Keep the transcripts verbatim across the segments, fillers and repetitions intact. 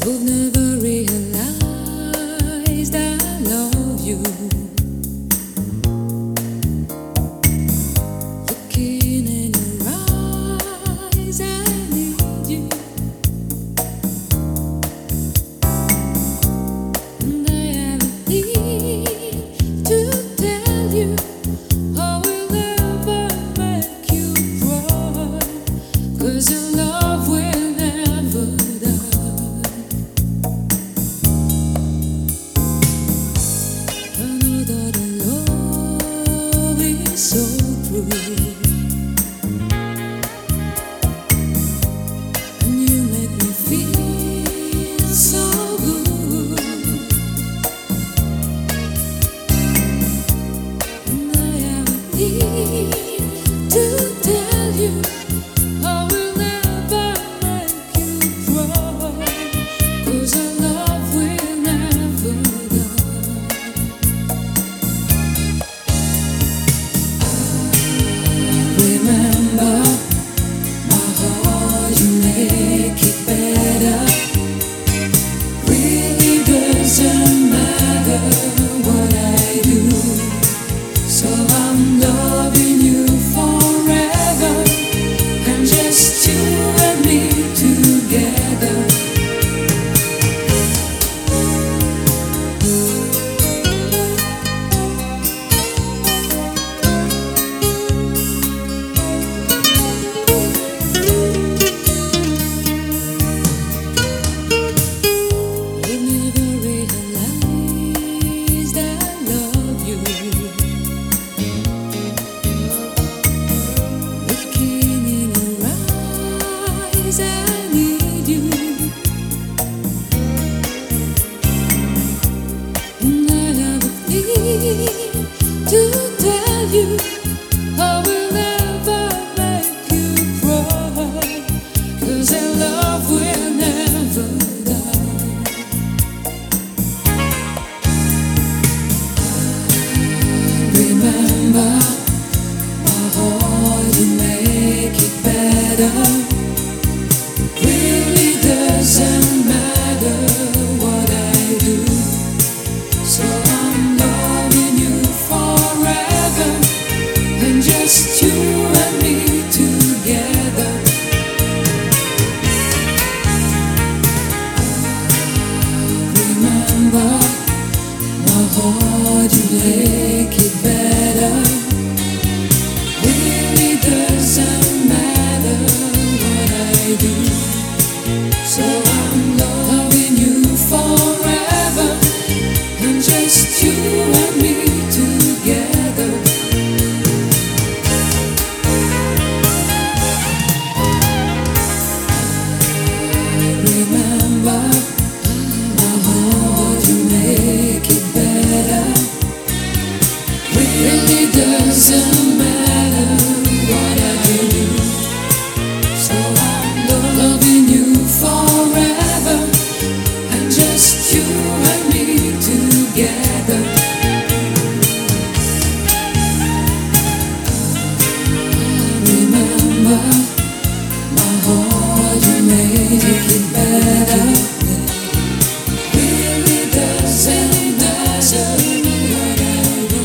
You've never realized I love you. Looking in your eyes, I need you. And I have a need to tell you I will never make you cry, 'cause your love will never die. I know that our love is so true, and you make me feel so good. And I have a need to tell you I will never make you cry, 'cause our love will never die. Remember my heart, you make it better. Really doesn't matter what I do, so I'm loving you forever, and just you and me together. You never realized I love you. Looking in your eyes, I need you. And I have a need to tell you I will never make you cry, 'cause our love will never die. Remember my heart, you make it better. Really doesn't matter what I do, so I'm loving you forever, and just you and me together. Remember my heart, you make it better. Really doesn't matter what I do, so I'm loving you forever, and just you and me together. Remember my heart, you make it better. Really doesn't matter what I do, so I'm loving you forever, and just you and me together. Remember my heart, you make it better. Really doesn't matter what I do,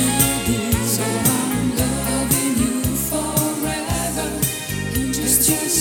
so I'm loving you forever, and just just